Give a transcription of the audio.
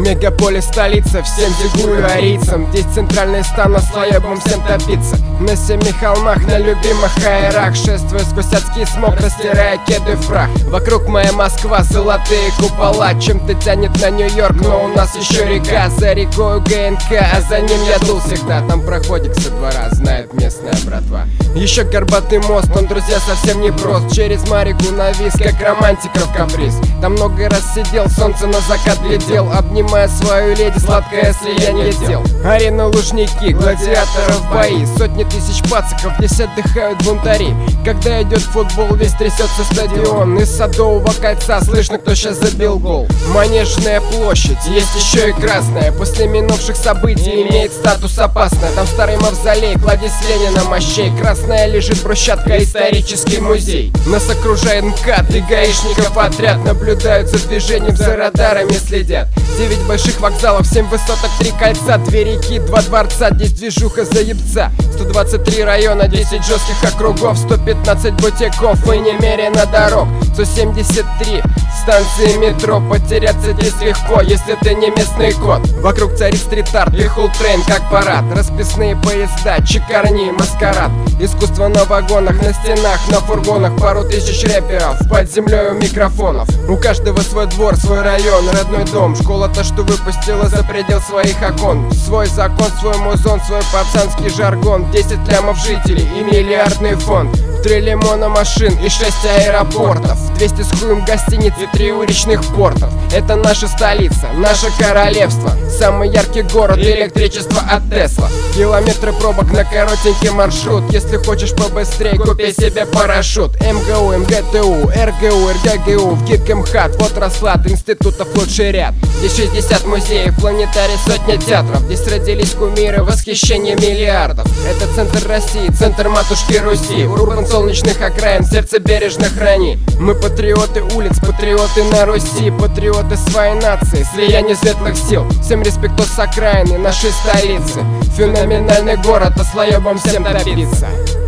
Мегаполис, столица, всем зигую арийцам. Здесь центральный стан, на слоебом всем топиться. На семи холмах, на любимых аэрах, шествуя сквозь адский смог, растирая кеды в прах. Вокруг моя Москва, золотые купола. Чем-то тянет на Нью-Йорк, но у нас еще река. За рекою ГНК, а за ним я дул всегда. Там проходик со двора, знает местная братва. Еще горбатый мост, он, друзья, совсем не прост. Через Марику навис, как романтиков каприз. Там много раз сидел, солнце на закат глядел, обнимая свою леди, сладкое слияние тел. Арена, Лужники, гладиаторов бои, сотни тысяч пациков, здесь отдыхают бунтари. Когда идет футбол, весь трясется стадион. Из Садового кольца слышно, кто сейчас забил гол. Манежная площадь, есть еще и красная. После минувших событий имеет статус опасная. Там старый мавзолей, кладезь Ленина мощей. Красная лежит брусчатка, исторический музей. Нас окружает МКАД и гаишников отряд. Наблюдают за движением, за радарами следят. 9 больших вокзалов, 7 высоток, 3 кольца, 2 реки, 2 дворца, здесь движуха заебца. 123 района, 10 жестких округов, 115 бутиков и немерено дорог. 173 станции метро, потеряться здесь легко, если ты не местный кот. Вокруг царит стрит-арт и хултрейн как парад. Расписные поезда, чекарни, маскарад. Искусство на вагонах, на стенах, на фургонах. Пару тысяч рэперов под землей у микрофонов. У каждого свой двор, свой район, родной дом. Школа-то, что выпустила за предел своих окон. Свой закон, свой музон, свой пацанский жаргон. 10 лямов жителей и миллиардный фонд. 3 лимона машин и 6 аэропортов. 200 с хуем гостиниц и 3 уличных портов. Это наша столица, наше королевство. Самый яркий город, электричество от Тесла. Километры пробок на коротенький маршрут. Если хочешь побыстрее, купи себе парашют. МГУ, МГТУ, РГУ, РГГУ, в гибком МХАТ, вот расклад институтов лучший ряд. Здесь 60 музеев, планетарий, сотня театров. Здесь родились кумиры, восхищение миллиардов. Это центр России, центр матушки Руси. Урбан солнечных окраин, сердце бережно храни. Мы патриоты улиц, патриоты на Руси, патриоты своей нации, слияние светлых сил. Всем респектос с окраины нашей столицы. Феноменальный город, а слоебом всем топиться.